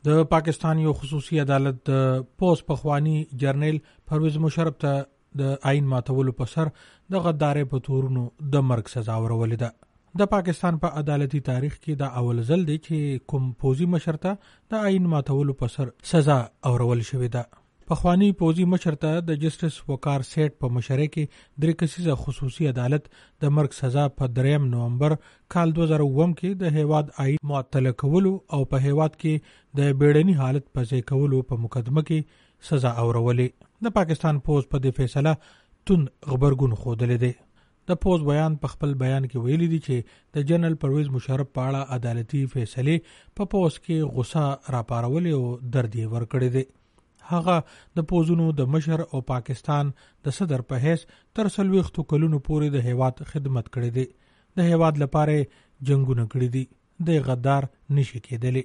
د پاکستان یو خصوصي عدالت د پوز پخوانی جرنیل پرویز مشرف ته د آئین ماتولو په سر د غدارۍ په تورونو د مرګ سزا ورولې ده. د پاکستان په عدالتي تاریخ کې دا اول ځل دی چې کوم پوزي مشر ته د آئین ماتولو په سر سزا اورول شوې ده. پخوانی پوزي مشر ته د جسټس وقار سیټ په مشرۍ کې 3 کسیزه خصوصي عدالت د مرګ سزا په 3 نومبر کال 2009 کې د هیواد آئین معطل کولو او په هیواد کې د بیړني حالت په ځای کولو په مقدمه کې سزا اورولې. د پاکستان پوز په دې فیصله تون غبرګون ښودلی دی. د پوز بیان په خپل بیان کې ویلي دي چې د جنرال پرویز مشرف په اړه عدالتي فیصلې په پوز کې غصه راپارولې او درد یې ورکړی دی. هغه د پوزونو د مشر او پاکستان د صدر په حیث تر 40 کلونو پورې د هیواد خدمت کړی دی. د هیواد لپاره جنگونه کړی دي. د غدار نشي کېدلی.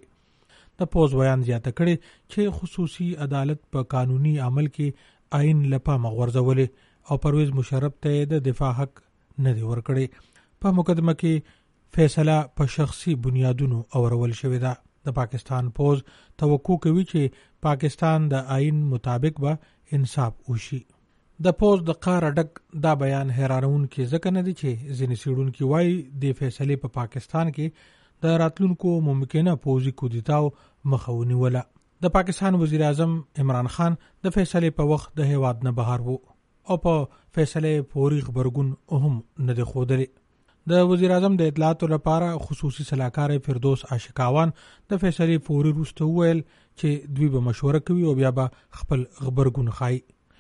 د پوز بیان زیاته کړي چې خصوصي عدالت په قانوني عمل کې آئین لپاره غورځولې او پرویز مشرف ته د دفاع حق نه دی ورکړی. په مقدمه کې فیصله په شخصي بنیادونو اورول شوې ده. د پاکستان پوز توقع کوي چې پاکستان د آئین مطابق به انصاف وشي. د پوز د قار ډک دا بیان حیرانون کې ځکه نه دی چې ځینې څېړونکي وایي د فیصلې په پاکستان کې د راتلونکو ممکنه پوځي کودتاو مخه ونیوله. د پاکستان وزیر اعظم عمران خان د فیصلې په وخت د هیواد نه بهر وو او په فیصلې فوري خبرګون هم نه دی ښودلی. د وزیر اعظم د اطلاعاتو لپاره خصوصي سلاکار فردوس عاشقاوان د فیصلې فوري وروسته وویل چې دوی به مشوره کوي او بیا به خپل خبرګون ښایي.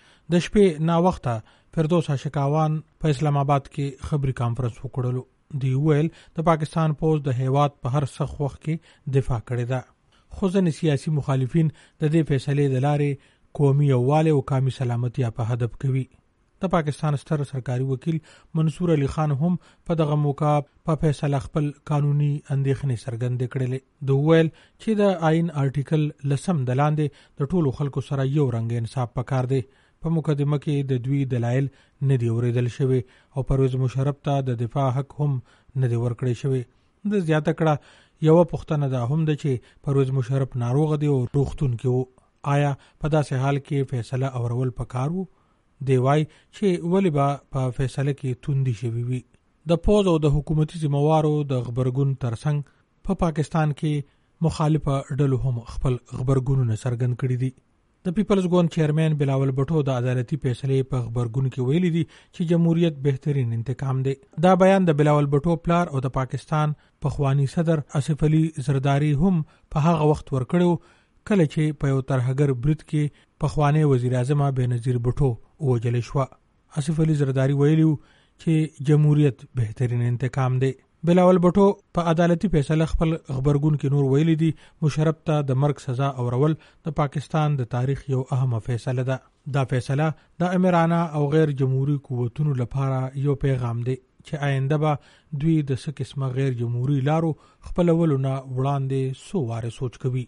د شپې ناوخته فردوس عاشقاوان په اسلام آباد کې خبري کانفرنس وکړلو. دوی ویل د پاکستان پوز د هیواد په هر سخت وخت کې دفاع کړې ده. خو ځینې سیاسي مخالفین د دې فیصلې د لارې قومي یووالی او قومي سلامتیا په هدف کوي. د پاکستان ستر سرکاري وکیل منصور علي خان هم په دغه موقع په فیصله خپل قانوني اندېښنې څرګندې کړلې. د ویل چې د آئین آرټیکل 10 د لاندې د ټولو خلکو سره یو رنګ انصاف پکار دی. په مقدمه کې د دوی دلایل نه دی اوریدل شوی او پرویز مشرف ته د دفاع حق هم نه دی ورکړی شوی. د زیاته کړه یو پوښتنه ده هم ده چې پرویز مشرف ناروغ دی او روغتون کې وو. آیا په داسې حال کې فیصله اورول پکار وو؟ دی وای چې ولی به په فیصله کې توندي شوی وي. د پوز او د حکومتي ذمہوارو د خبرګون ترڅنګ په پاکستان کې مخالفه ډلو هم خپل خبرګونونه څرګند کړي دي. د پیپلز ګوند چیرمن بلاول بټو د عدالتي فیصلې په خبرګون کې ویلي دي چې جمهوریت بهترین انتقام دی. دا بیان د بلاول بټو پلار او د پاکستان پخوانی صدر آصف علي زرداری هم په هغه وخت ورکړو کله چې په یو ترهګر برید کې پخوانی وزیر اعظم بېنظیر بټو ووجل شو. آصف علي زرداری ویلي چې جمهوریت بهترین انتقام دی. بلاول بټو په عدالتي فیصله خپل خبرګون کې نور ویلي دي مشرف ته د مرګ سزا اورول د پاکستان د تاریخ یو اهمه فیصله ده. دا فیصله د امرانه او غیر جمهوري قوتونو لپاره یو پیغام دی چې آینده به دوی د څه قسمه غیر جمهوري لارو خپلولو نه وړاندې څو واره سوچ کوي.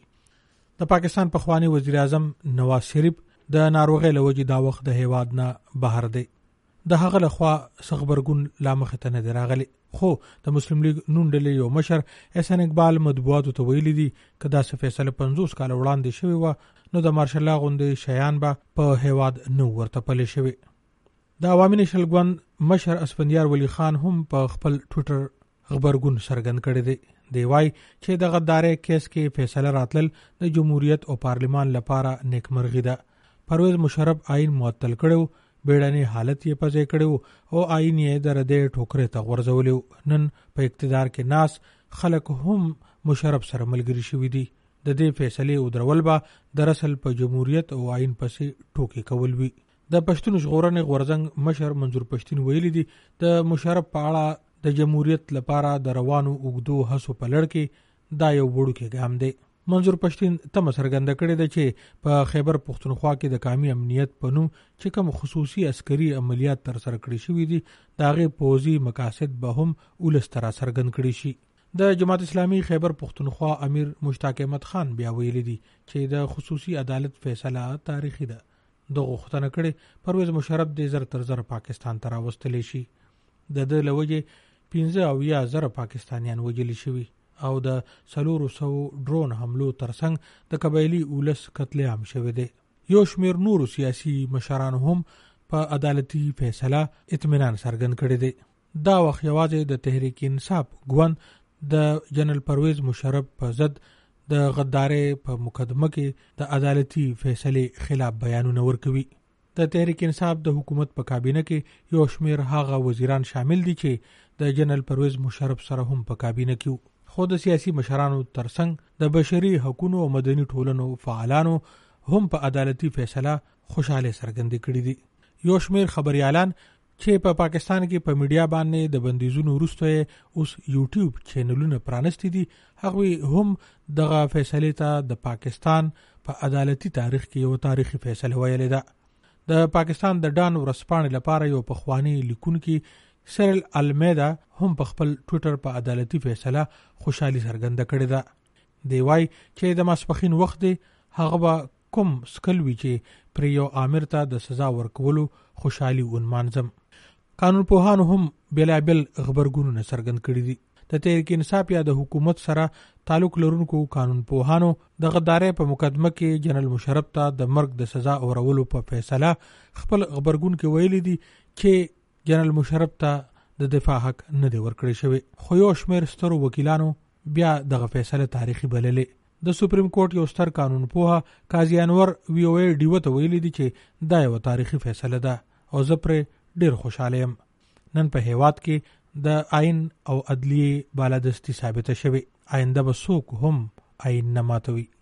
د پاکستان پخوانی وزیر اعظم نواز شریف د ناروغۍ له وجې دا وخت د هیواد نه بهر دی. د هغه لخوا خبرګون لا مخې ته نه دی راغلی. خو د مسلم لیگ نون ډلې یو مشر احسان اقبال مطبوعاتو ته ویلي دي که داسې فیصله 50 کاله وړاندې شوې وه نو د مارشل الله غوندې شیان به په هیواد نه ورته پلی شوي. د عوامي نیشنل ګوند مشر اسفندیار ولی خان هم په خپل ټویټر خبرګون څرګند کړی دی. دی وای چې د غدارۍ کیس کې فیصله راتلل د جمهوریت او پارلمان لپاره نیکمرغي ده. پرویز مشرف آئین معطل کړو، بیړنی حالت یې په ځای کړو او آئین یې د ردې ټوکرې ته غورځولی. نن په اقتدار کې ناس خلک هم مشرف سره ملګري شوي دي. د دې فیصلې ودرول به د رسل په جمهوریت او آئین پسې ټوکې کول وي. د پښتون ژغورنې غورځنګ مشر منظور پښتین ویلي دي د مشرف په اړه د جمهوریت لپاره د روانو اوږدو هڅو په لړ کې دا یو وړوکی ګام دی. منظور پښتین تمه څرګنده کړې ده چې په خیبر پښتونخوا کې د قومي امنیت په نوم چې کوم خصوصي عسکري عملیات ترسره کړي شوي دي د هغې پوځي مقاصد به هم ولس ته راڅرګند کړي شي. د جماعت اسلامي خیبر پښتونخوا امیر مشتاق احمد خان بیا ویلي دي چې د خصوصي عدالت فیصله تاریخي ده. دغه غوښتنه کړې پرویز مشرف د زر تر زر پاکستان ته راوستلی شي. د ده له وجې 15,000 پاکستانیان وژلي شوي. او د 400 ډرون حملو ترڅنګ د قبایلی اولس قتل عام شوه دی. یو شمیر نور سیاسي مشران هم په عدالتي فیصله اطمینان څرګند کړی دی. دا وخت یوازې د تحریک انصاف ګوند د جنرال پرویز مشرف په ضد د غدارۍ په مقدمه کې د عدالتي فیصله خلاف بیانونه ورکوي. د تحریک انصاف د حکومت په کابینه کې یو شمیر هغه وزیران شامل دي چې د جنرال پرویز مشرف سره هم په کابینه کې خو د سیاسي مشرانو ترڅنګ د بشري حقوقو او مدني ټولنو فعالانو هم په عدالتي فیصله خوشاله څرګندې کړې دي. یو شمیر خبريالان چې په پاکستان کې په میډیا باندې د بندیزونو وروسته اوس یوټیوب چینلونه پرانستی دي، هغه هم دغه فیصله ته د پاکستان په عدالتي تاریخ کې یو تاریخي فیصله ویلې ده. د پاکستان د ډان ورسپانې لپاره یو پخوانی لیکونکی سیرل المیدا هم په خپل ټوئیټر په عدالتي فیصله خوشحالي څرګنده کړې ده. دی وایي چې د ماسپښین وخت دی هغه به کوم سکل وي چې پر یو آمر ته د سزا ورکولو خوشحالي ونمانځم. قانون پوهانو هم بېلابېل غبرګونونه څرګند کړي دي. د تحریک انصاف یا د حکومت سره تعلق لرونکو قانون پوهانو د غدارۍ په مقدمه کې جنرال مشرف ته د مرګ د سزا اورولو په فیصله خپل غبرګون کې ویلي دي چې جنرال مشرف ته د دفاع حق نه دی ورکړی شوی. خو یو شمیر سترو وکیلانو بیا دغه فیصله تاریخي بللې. د سپریم کورټ یو ستر قانون پوه قاضي انور وی او ای ډیو ته ویلي دي چې دا یو تاریخي فیصله ده او زه پرې ډیر خوشاله یم. نن په هیواد کې د آئین او عدلیه بالادستی ثابته شوی. آینده به څوک هم آئین نه ماتوي.